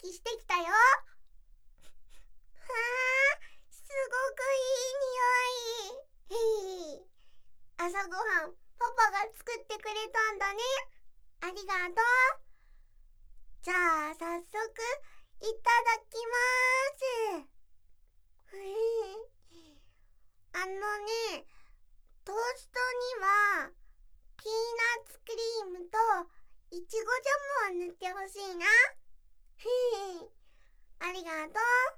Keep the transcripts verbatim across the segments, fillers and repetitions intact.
きしてきたよ。はあ、すごくいい匂い。へい、朝ごはんパパが作ってくれたんだね。ありがとう。じゃあ早速いただきます。あのね、トーストにはピーナッツクリームといちごジャムを塗ってほしいな。ありがとう。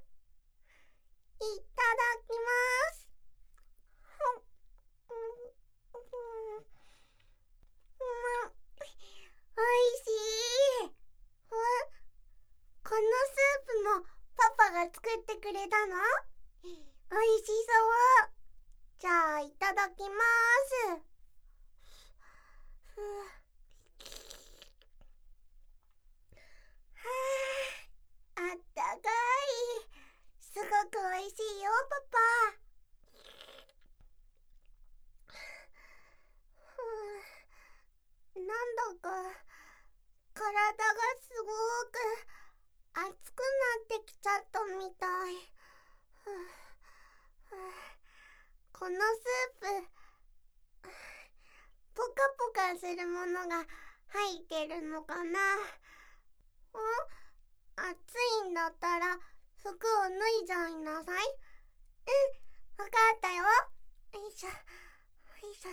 いただきます。おいしい。このスープもパパが作ってくれたの？おいしそう。じゃあいただきます。はあ、あったかい。すごくおいしいよパパ。なんだか体がすごく熱くなってきちゃったみたい。このスープ、ポカポカするものが入ってるのかな。暑いんだったら服を脱いじゃいなさい。うん、わかったよ。よいしょ、よいしょ。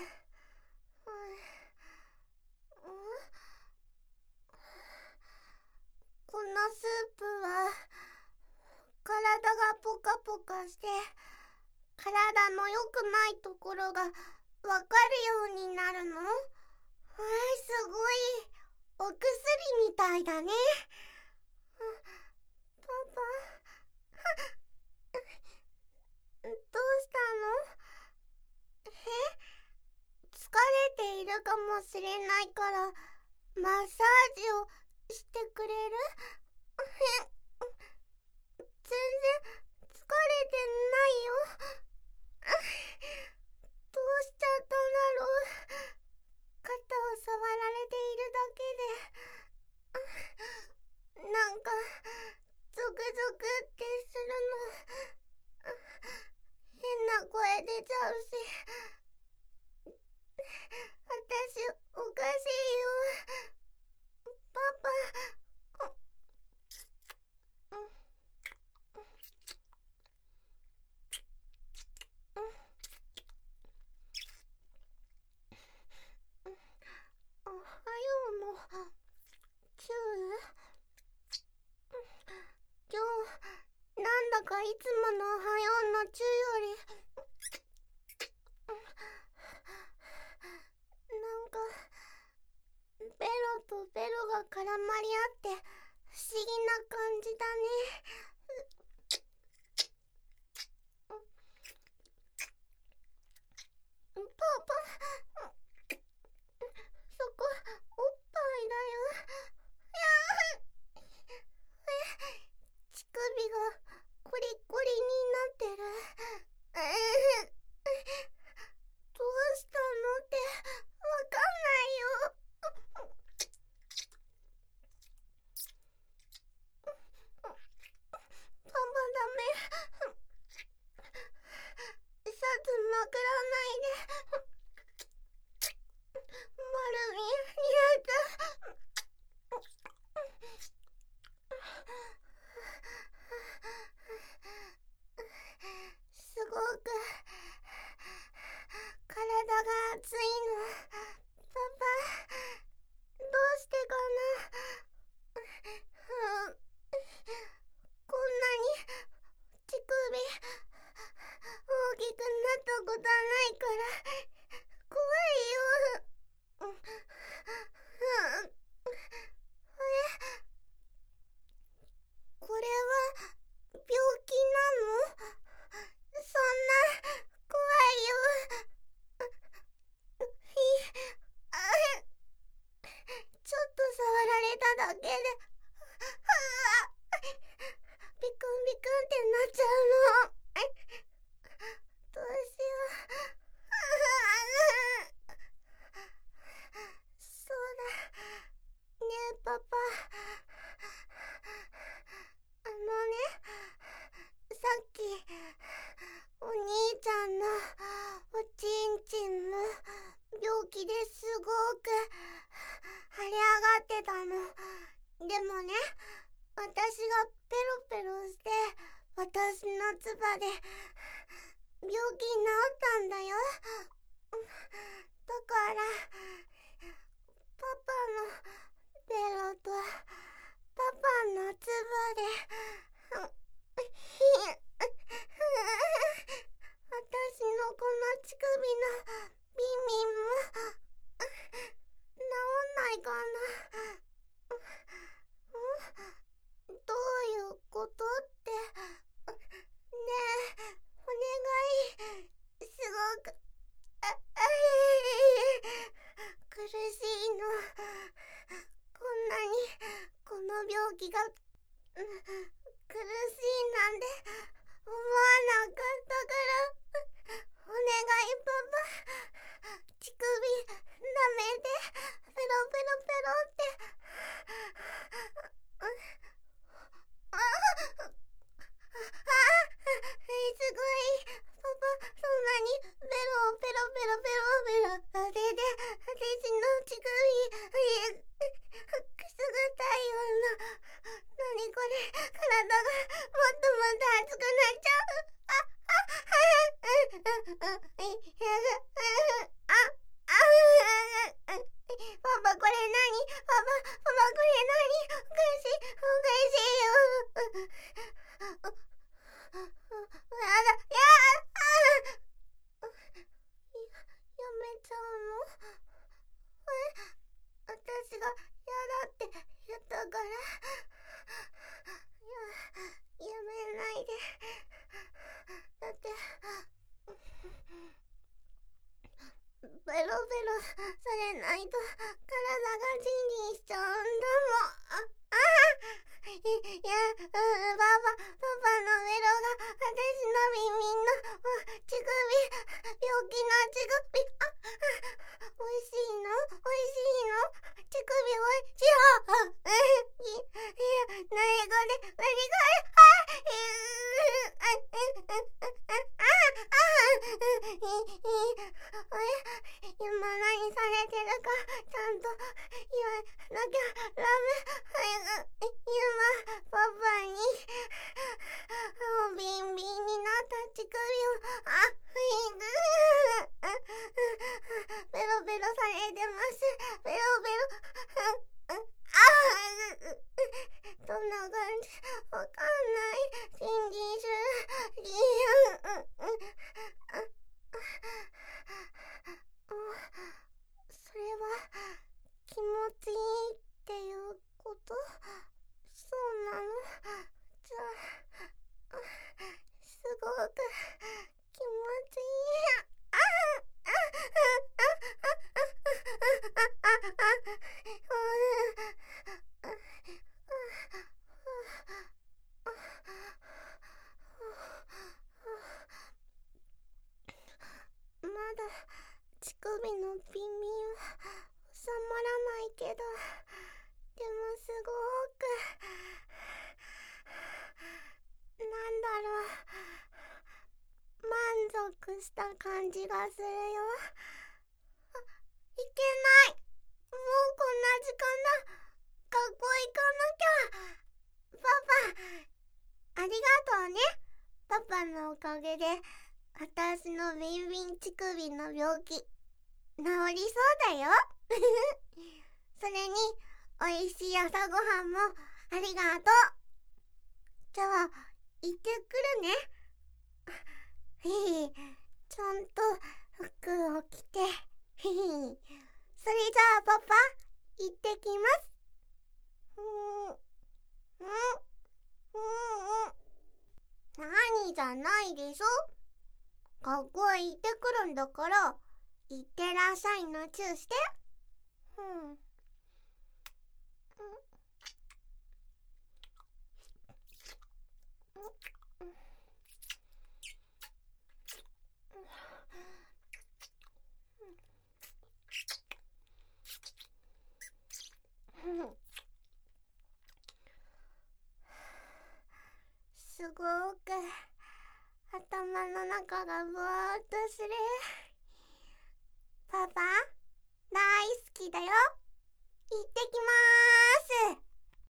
このスープは体がポカポカして体の良くないところがわかるようになるの？わー、すごいお薬みたいだね。パパどうしたの？え？疲れているかもしれないからマッサージをしてくれる？全然疲れてないよ。どうしちゃったんだろう。肩を触られているだけでなんかゾクゾクってするの。変な声出ちゃうし、私おかしいよ。パパ、おはようのチュー。今日なんだかいつものおはようのチューよりなんかベロとベロが絡まり合って不思議な感じだね。パパ、そこおっぱいだよ。やー、乳首がコリコリになってる。どうしたのってわかんないよ。パパダメ。シャツまくらないで。マルミやだ。すごく体が熱いの。パパ、どうしてかな。こんなに乳首大きくなったことはないから怖いよ。これは病気なの？そんな怖いよ。ちょっと触られただけでビクンビクンってなっちゃうの。どうしよう。そうだねえパパ、 でもね、私がペロペロして私の唾で病気治ったんだよ。だからパパのペロとパパの唾で私のこの乳首のビンビンも治んないかな。どういうことってねえ、お願い。すごくああ苦しいの。こんなにこの病気が苦しいなんて思わなかったから、お願いパパ、乳首舐めてペロペロペロって。あああすごい。パパ、そんなにベロをペロペロペロペロ当てて、私の乳首くすぐったいような。なにこれ、体がもっともっと熱くなっちゃう。ああああああパパこれ何？パパ、パパこれ何？おかしい、おかしいよ。やだ、やだ、やめちゃうの？え？私がやだって言ったから。や、やめないで。だってベロベロされないと体がジンジンしちゃうんだもん。ああいや、うん、パパ、パパのベロが私の耳の乳首、病気の乳首、あ、おいしいの？おいしいの？乳首おいしい。あ、いや、なにこれ、なにこれ、今何されてるかちゃんと言わなきゃダメ。今パパにビンビンになった乳首をあベロベロされてます。ベロベロあどんな感じわかんない。信じすぎそれは気持ちいいっていうこと？そうなの？じゃあすごく気持ちいい。ああまだ乳首のビンビンは収まらないけど、でもすごくなんだろう、満足した感じがするよ。あ、いけない、もうこんな時間だ。学校行かなきゃ。パパありがとうね。パパのおかげで私のビンビン乳首の病気治りそうだよそれにおいしい朝ごはんもありがとう。じゃあ行ってくるねちゃんと服を着てそれじゃあパパ行ってきます。うんうんうん何じゃないでしょ。学校へ行ってくるんだから行ってらっしゃいのチューして。うん。すごく頭の中がぼーっとする。パパ